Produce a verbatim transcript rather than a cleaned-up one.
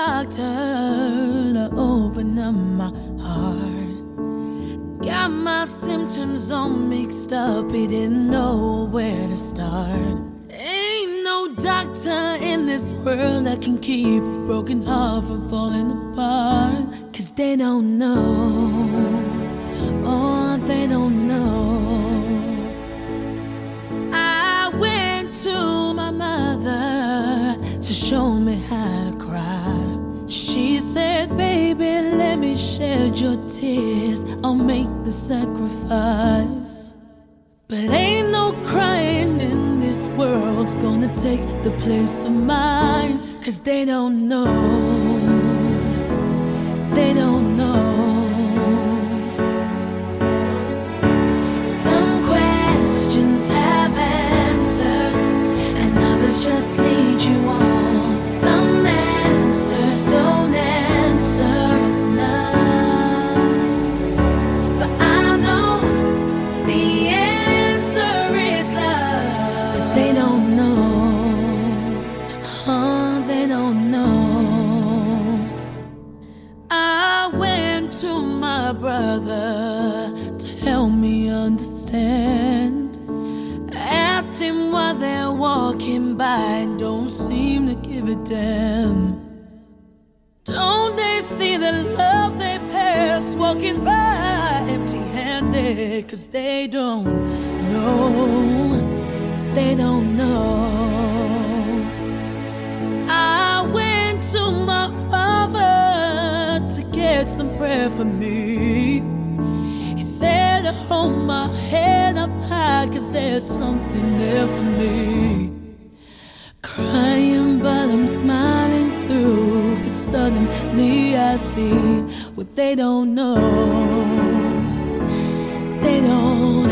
doctor to open up my heart. Got my symptoms all mixed up, he didn't know where to start. Ain't no doctor in this world that can keep a broken heart from falling apart. Cause they don't know, oh, they don't know. I went to my mother to show me how to cry. She said, baby, let me shed your tears, I'll make the sacrifice. But ain't no crying in this world's gonna take the place of mine. Cause they don't know, they don't know. Some questions have answers and others just lead you on. Some answers don't answer enough, but I know the answer is love. But they don't know, oh, they don't know. I went to my brother to help me understand. Asked him why they're walking by and don't seem to give a damn. Don't they see the love they pass, walking by empty-handed? Cause they don't know, they don't know. I went to my father to get some prayer for me. He said to hold my head up high, cause there's something there for me. Crying but I'm smiling through, cause suddenly I see what they don't know. They don't